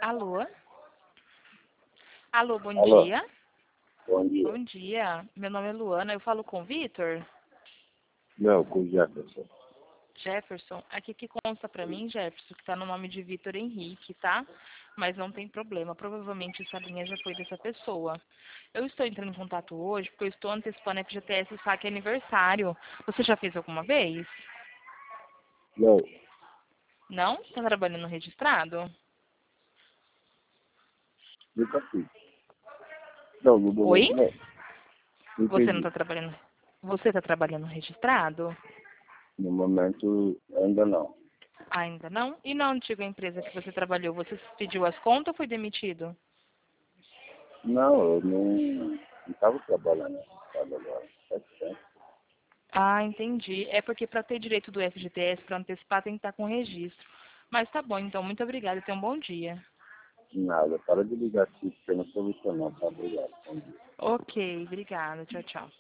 Alô? Alô, bom Alô, dia. bom dia. Bom dia. Meu nome é Luana, eu falo com o Vitor. Não, com o Jefferson. Jefferson, aqui que consta pra mim, Jefferson, que tá no nome de Vitor Henrique, tá? Mas não tem problema, provavelmente essa linha já foi dessa pessoa. Eu estou entrando em contato hoje porque eu estou antecipando a FGTS Saque Aniversário. Você já fez alguma vez? Não, Não? Tá trabalhando registrado? nunca fiz. Não, no Oi? momento não. Não Você não entendi. tá trabalhando... Você tá trabalhando registrado? No momento ainda não. Ainda não? E na antiga empresa que você trabalhou, você pediu as contas ou foi demitido? Não, eu não estava trabalhando nesse estado agora. Faz tempo. Ah, entendi. É porque para ter direito do FGTS, para antecipar, tem que estar com registro. Mas tá bom, então. Muito obrigada. Tenha um bom dia. Nada, para de ligar aqui, porque eu não sou você não, tá? Obrigado. Bom dia. Ok, obrigada. Tchau, tchau.